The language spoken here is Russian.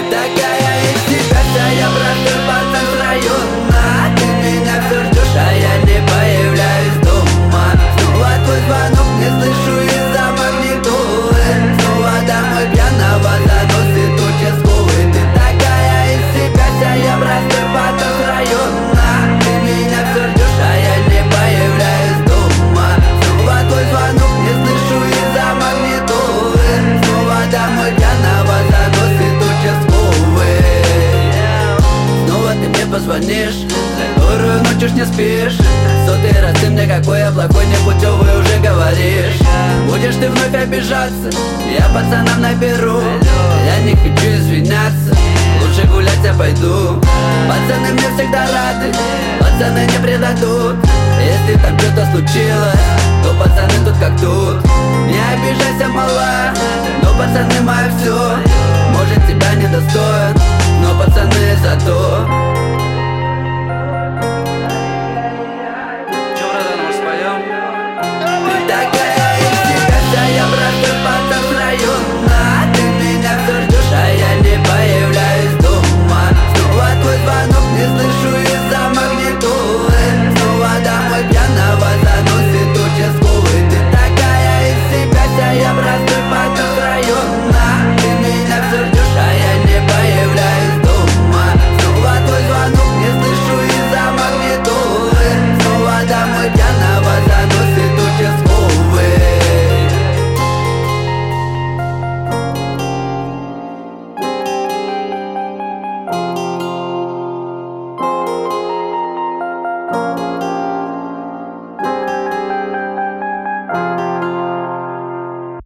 такая из себя вся, я простой пацан с района. Ты меня все ждешь, а я не появляюсь дома. Снова твой звонок не слышу из-за магнитолы. Снова домой пьяного заносит участковый. Ты такая из себя вся, я простой пацан с района. Ты меня все ждешь, а я не появляюсь дома. Снова твой звонок не слышу из-за магнитолы. Снова домой пьяного заносит участковый. Снова ты мне позвонишь, за которую ночью ж не спишь. Сотый раз ты мне, какой я плохой, непутевый, уже говоришь. Будешь ты вновь обижаться, я пацанам наберу. Я не хочу извиняться, лучше гулять я пойду. Пацаны мне всегда рады, пацаны не предадут. Если там что-то случилось, то пацаны тут как тут. Не обижайся, мала, но пацаны мои все.